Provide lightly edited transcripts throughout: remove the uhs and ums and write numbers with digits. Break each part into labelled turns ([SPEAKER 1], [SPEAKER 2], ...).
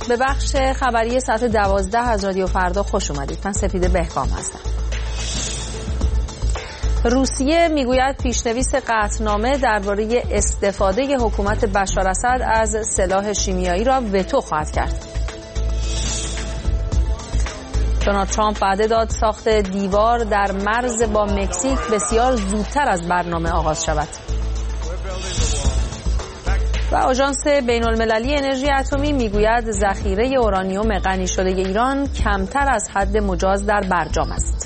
[SPEAKER 1] به بخش خبری ساعت 12 از رادیو فردا خوش اومدید. من سپیده بهکام هستم. روسیه میگوید پیشنویس قطعنامه درباره استفاده حکومت بشار اسد از سلاح شیمیایی را وتو خواهد کرد. دونالد ترامپ وعده داد ساخت دیوار در مرز با مکزیک بسیار زودتر از برنامه آغاز شود. و آژانس بین‌المللی انرژی اتمی میگوید ذخیره اورانیوم غنی شده ایران کمتر از حد مجاز در برجام است.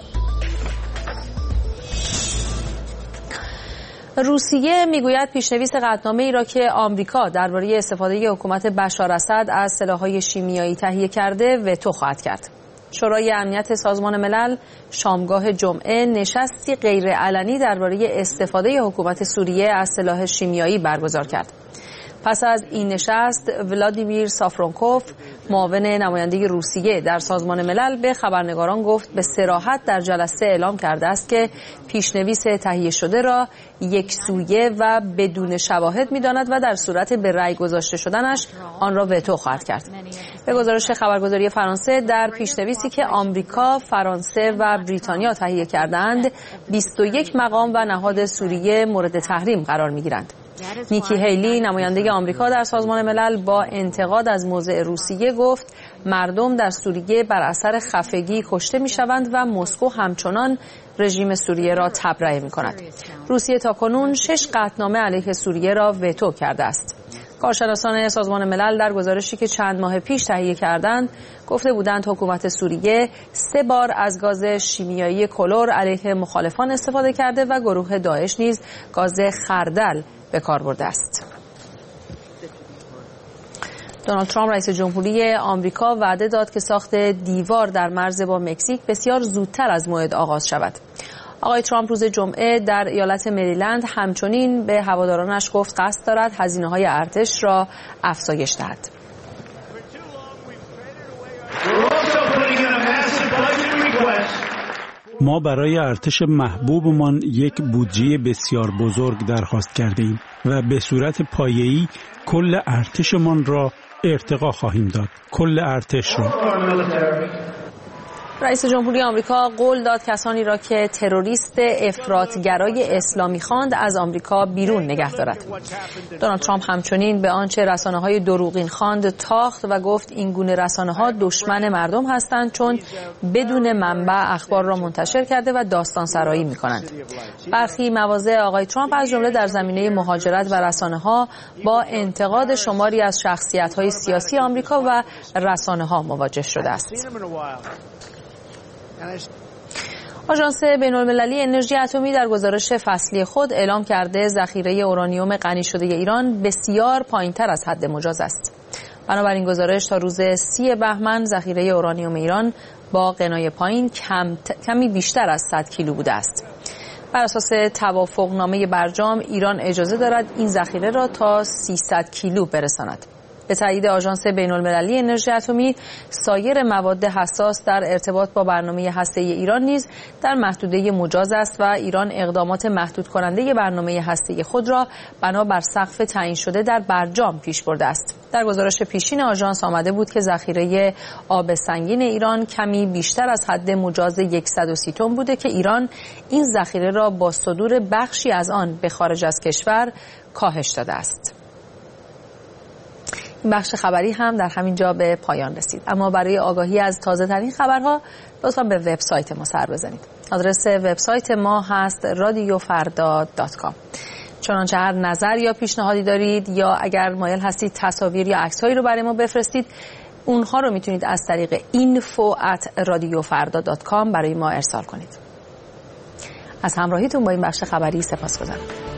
[SPEAKER 1] روسیه میگوید پیشنویس قطعنامه‌ای را که آمریکا درباره استفاده حکومت بشار اسد از سلاح‌های شیمیایی تهیه کرده وتو خواهد کرد. شورای امنیت سازمان ملل شامگاه جمعه نشستی غیرعلنی درباره استفاده حکومت سوریه از سلاح شیمیایی برگزار کرد. پس از این نشست ولادیمیر سافرونکوف معاون نماینده روسیه در سازمان ملل به خبرنگاران گفت به صراحت در جلسه اعلام کرده است که پیشنویس تهیه شده را یکسویه و بدون شواهد می‌داند و در صورت به رأی گذاشته شدنش آن را وتو خواهد کرد. به گزارش خبرگزاری فرانسه در پیشنویسی که آمریکا، فرانسه و بریتانیا تهیه کردند 21 مقام و نهاد سوریه مورد تحریم قرار می‌گیرند. نیکی هیلی نماینده آمریکا در سازمان ملل با انتقاد از موضع روسیه گفت مردم در سوریه بر اثر خفگی کشته می‌شوند و مسکو همچنان رژیم سوریه را تبرئه می‌کند. روسیه تاکنون 6 قطعنامه علیه سوریه را وتو کرده است. کارشناسان سازمان ملل در گزارشی که چند ماه پیش تهیه کردند گفته بودند حکومت سوریه 3 بار از گاز شیمیایی کلور علیه مخالفان استفاده کرده و گروه داعش نیز گاز خردل به کار برده است. دونالد ترامپ رئیس جمهوری آمریکا وعده داد که ساخت دیوار در مرز با مکزیک بسیار زودتر از موعد آغاز شود. آقای ترامپ روز جمعه در ایالت مریلند همچنین به هوادارانش گفت قصد دارد هزینه‌های ارتش را افزایش دهد.
[SPEAKER 2] ما برای ارتش محبوبمان یک بودجه بسیار بزرگ درخواست کرده ایم و به صورت پایه‌ای کل ارتشمان را ارتقا خواهیم داد. کل ارتش را.
[SPEAKER 1] رئیس جمهوری آمریکا قول داد کسانی را که تروریست افراطگرای اسلامی خواند از آمریکا بیرون نگه دارد. دونالد ترامپ همچنین به آنچه رسانه‌های دروغین خواند تاخت و گفت این گونه رسانه‌ها دشمن مردم هستند چون بدون منبع اخبار را منتشر کرده و داستان سرایی می‌کنند. برخی مواضع آقای ترامپ از جمله در زمینه مهاجرت و رسانه‌ها با انتقاد شماری از شخصیت‌های سیاسی آمریکا و رسانه‌ها مواجه شده است. آژانس بین‌المللی انرژی اتمی در گزارش فصلی خود اعلام کرده ذخیره اورانیوم غنی شده ایران بسیار پایین‌تر از حد مجاز است. بنابراین گزارش تا روز 30 بهمن ذخیره اورانیوم ایران با غنای پایین کمی بیشتر از 100 کیلو بوده است. بر اساس توافقنامه برجام ایران اجازه دارد این ذخیره را تا 300 کیلو برساند. به تایید آژانس بین‌المللی انرژی اتمی سایر مواد حساس در ارتباط با برنامه هسته‌ای ایران نیز در محدوده مجاز است و ایران اقدامات محدود کننده برنامه هسته‌ای خود را بنابر سقف تعیین شده در برجام پیش برده است. در گزارش پیشین آژانس آمده بود که ذخیره آب سنگین ایران کمی بیشتر از حد مجاز 130 تن بوده که ایران این ذخیره را با صدور بخشی از آن به خارج از کشور کاهش داده است. این بخش خبری هم در همین جا به پایان رسید. اما برای آگاهی از تازه ترین خبرها لطفاً به وبسایت ما سر بزنید. آدرس وبسایت ما هست radiofarda.com. چنانچه هر نظر یا پیشنهادی دارید یا اگر مایل هستید تصاویر یا عکس‌هایی رو برای ما بفرستید اونها رو میتونید از طریق info@radiofarda.com برای ما ارسال کنید. از همراهیتون با این بخش خبری سپاسگزارم.